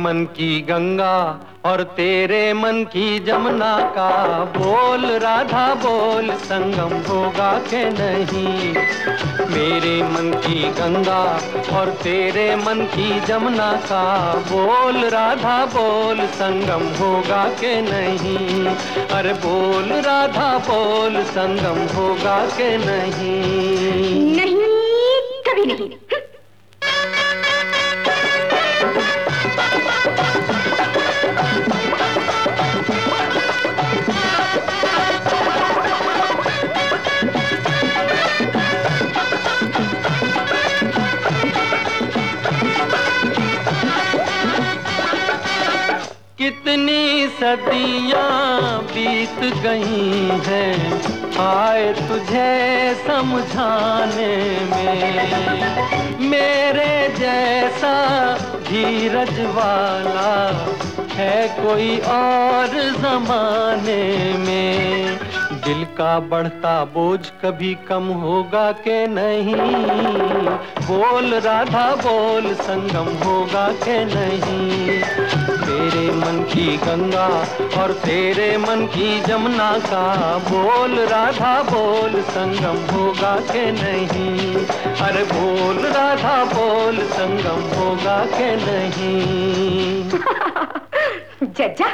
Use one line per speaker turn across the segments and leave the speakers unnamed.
मन की गंगा और तेरे मन की जमुना का बोल राधा बोल, संगम होगा के नहीं। मेरे मन की गंगा और तेरे मन की जमुना का बोल राधा बोल, संगम होगा के नहीं। अरे बोल राधा बोल, संगम होगा के नहीं।
नहीं, कभी नहीं।
कितनी सदियां बीत गई हैं आए तुझे समझाने में। मेरे जैसा धीरज वाला है कोई और जमाने में। दिल का बढ़ता बोझ कभी कम होगा के नहीं। बोल राधा बोल, संगम होगा के नहीं। मेरे मन की गंगा और तेरे मन की जमुना का बोल राधा बोल, संगम होगा के नहीं। अरे बोल राधा बोल, संगम होगा के नहीं।
जज्जा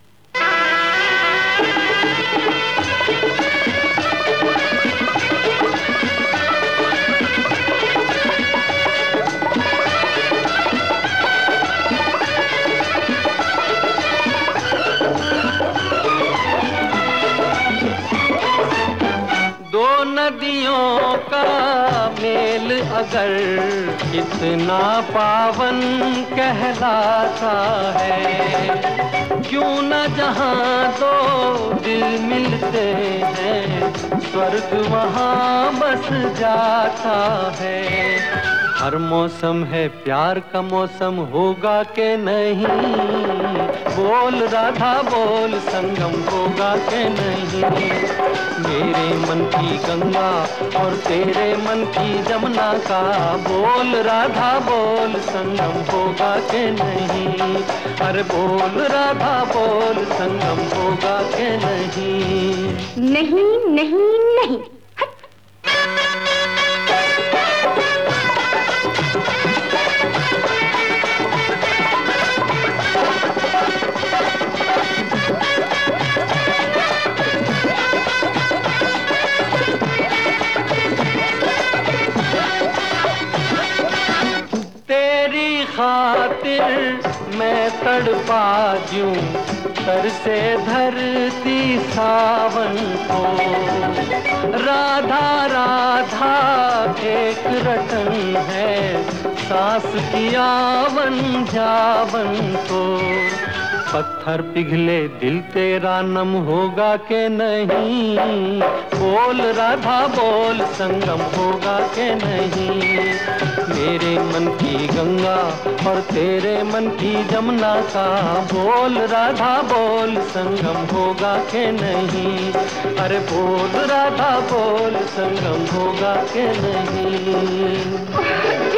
दो नदियों का मेल अगर कितना पावन कहलाता है, क्यों न जहाँ दो दिल मिलते हैं स्वर्ग वहाँ बस जाता है। हर मौसम है प्यार का मौसम होगा के नहीं। बोल राधा बोल, संगम होगा के नहीं। मेरे मन की गंगा और तेरे मन की जमुना का बोल राधा बोल, संगम होगा के नहीं। अरे बोल राधा बोल, संगम होगा के नहीं।
नहीं नहीं नहीं।
तेरी खातिर मैं तड़पा दूं सर से धरती सावन को। राधा राधा एक रटन है, सांस की आवन जावन को। पत्थर पिघले दिल तेरा नम होगा के नहीं। बोल राधा बोल, संगम होगा के नहीं। मेरे मन की गंगा और तेरे मन की जमुना का बोल राधा बोल, संगम होगा के नहीं। अरे बोल राधा बोल, संगम होगा के नहीं।